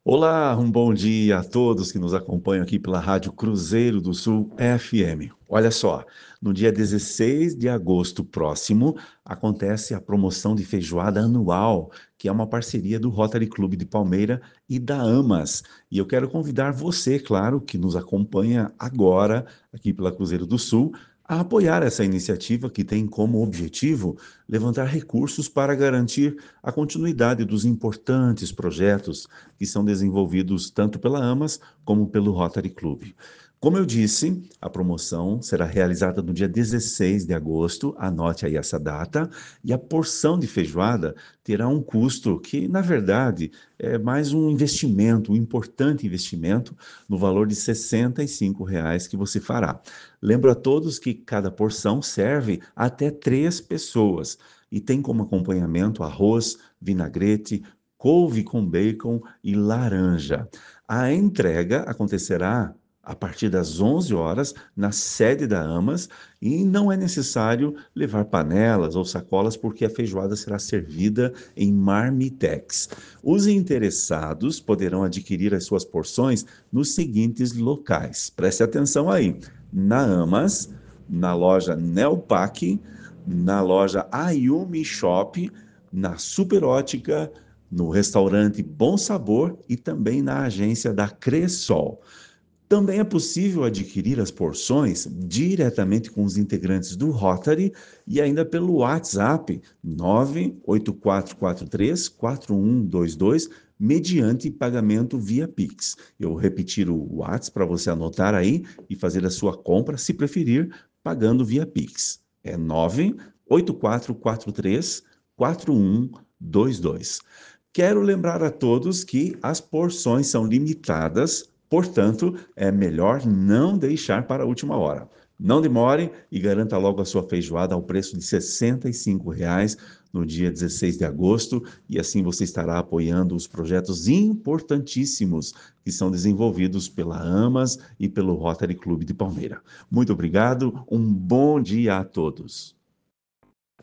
Olá, um bom dia a todos que nos acompanham aqui pela Rádio Cruzeiro do Sul FM. Olha só, no dia 16 de agosto próximo acontece a promoção de feijoada anual, que é uma parceria do Rotary Clube de Palmeira e da AMAS. E eu quero convidar você, claro, que nos acompanha agora aqui pela Cruzeiro do Sul, a apoiar essa iniciativa que tem como objetivo levantar recursos para garantir a continuidade dos importantes projetos que são desenvolvidos tanto pela AMAS como pelo Rotary Club. Como eu disse, a promoção será realizada no dia 16 de agosto, anote aí essa data, e a porção de feijoada terá um custo que, na verdade, é mais um investimento, um importante investimento, no valor de R$ 65 que você fará. Lembro a todos que cada porção serve até 3 pessoas e tem como acompanhamento arroz, vinagrete, couve com bacon e laranja. A entrega acontecerá a partir das 11 horas na sede da AMAS e não é necessário levar panelas ou sacolas porque a feijoada será servida em marmitex. Os interessados poderão adquirir as suas porções nos seguintes locais. Preste atenção aí: na AMAS, na loja Neopac, na loja Ayumi Shop, na Superótica, no restaurante Bom Sabor e também na agência da Cressol. Também é possível adquirir as porções diretamente com os integrantes do Rotary e ainda pelo WhatsApp 984434122, mediante pagamento via Pix. Eu vou repetir o WhatsApp para você anotar aí e fazer a sua compra, se preferir, pagando via Pix. É 984434122. Quero lembrar a todos que as porções são limitadas, portanto, é melhor não deixar para a última hora. Não demore e garanta logo a sua feijoada ao preço de R$ 65 no dia 16 de agosto, e assim você estará apoiando os projetos importantíssimos que são desenvolvidos pela AMAS e pelo Rotary Clube de Palmeira. Muito obrigado, um bom dia a todos.